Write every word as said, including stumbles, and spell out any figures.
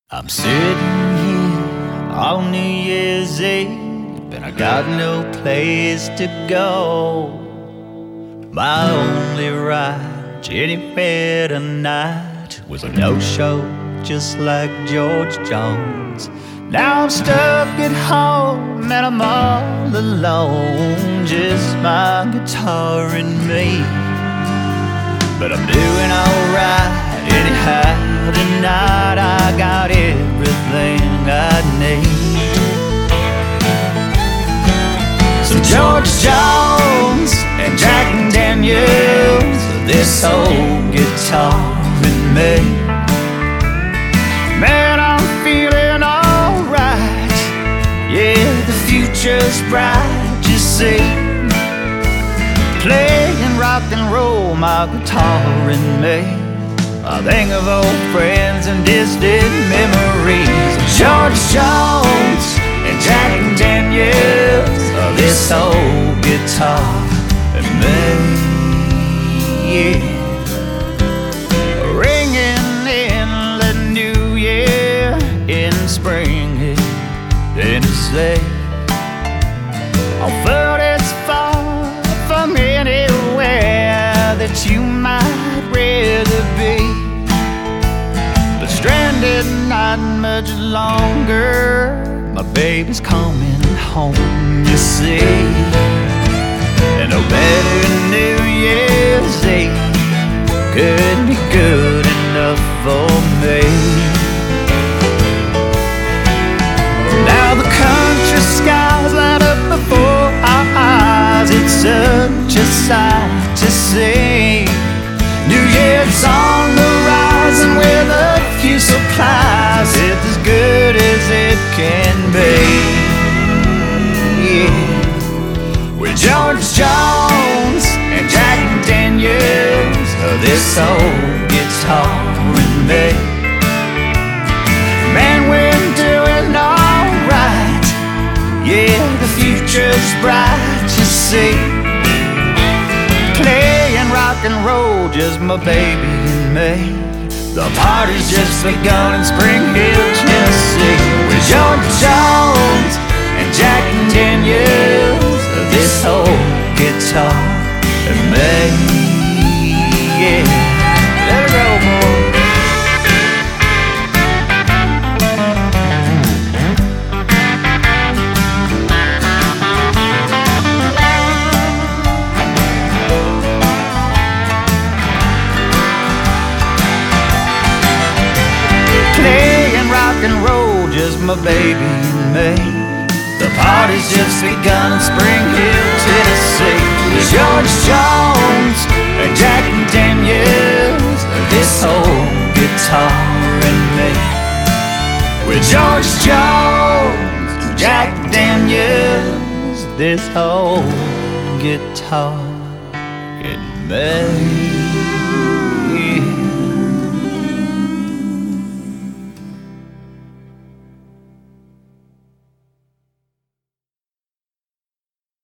I'm sitting here on New Year's Eve, and I got no place to go. My only ride anywhere tonight was a no-show, just like George Jones. Now I'm stuck at home and I'm all alone, just my guitar and me. But I'm doing alright anyhow. Tonight I got everything I need. Some George Jones and Jack Daniels, this old guitar and me. Man, I'm feeling alright. Yeah, the future's bright, you see. Playing rock and roll, my guitar and me. I think of old friends and distant memories of George Jones and Jack Daniels, of this old guitar and me. Yeah. Ringing in the new year in spring here in Tennessee. Although it's far from anywhere that you might rather be, but stranded not much longer, my baby's coming home, you see. And no better New Year's Eve could be good enough for me. Now the country skies light up before our eyes, it's such a sight to see. New Year's on the rise, and with a few supplies, it's as good as it can be. Yeah. With George Jones and Jack Daniels, this old guitar and me. Man, we're doing alright. Yeah, the future's bright, you see. Playing rock and roll, just my baby and me. The party's just begun in Spring Hill, Tennessee. With George Jones and Jack Daniels, this old guitar and me. Yeah, let it roll, boy. And roll, just my baby and me. The party's just begun in Spring Hill, Tennessee. With George Jones and Jack Daniels, this old guitar and me. With George Jones and Jack Daniels, this old guitar and me.